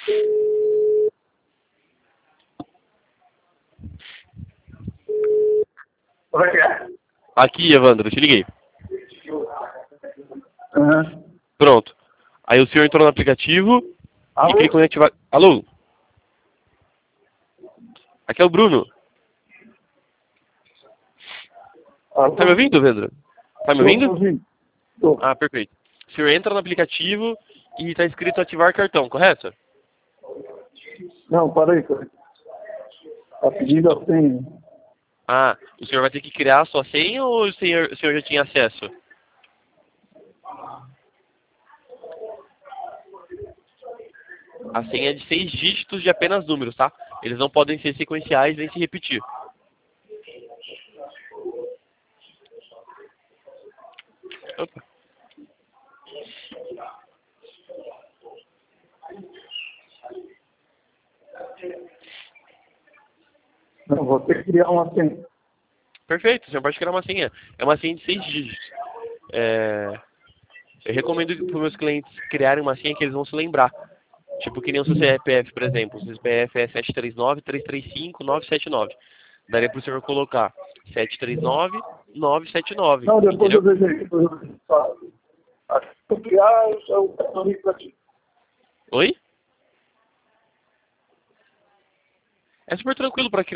Como é que é? Aqui, Evandro, te liguei. Uhum. Pronto. Aí o senhor entrou no aplicativo e clicou em ativar... Alô? Aqui é o Bruno. Alô? Tá me ouvindo, Evandro? Tá me ouvindo? Tô ouvindo. Tô. Ah, perfeito. O senhor entra no aplicativo e tá escrito ativar cartão, correto? Não, parei, cara. Tá pedindo a senha. Ah, o senhor vai ter que criar a sua senha ou o senhor já tinha acesso? A senha é de 6 dígitos de apenas números, tá? Eles não podem ser sequenciais nem se repetir. Opa. Não, vou ter que criar uma senha. Perfeito, o senhor pode criar uma senha. É uma senha de 6 dígitos. Eu recomendo para os meus clientes criarem uma senha que eles vão se lembrar. Tipo que nem o seu CPF, por exemplo. O seu CPF é 739-335-979. Daria para o senhor colocar 739-979. Não, depois Entendeu? eu vejo aí. Depois eu vejo. Tá. Acho que se eu criar, eu ligo pra ti. Oi? É super tranquilo para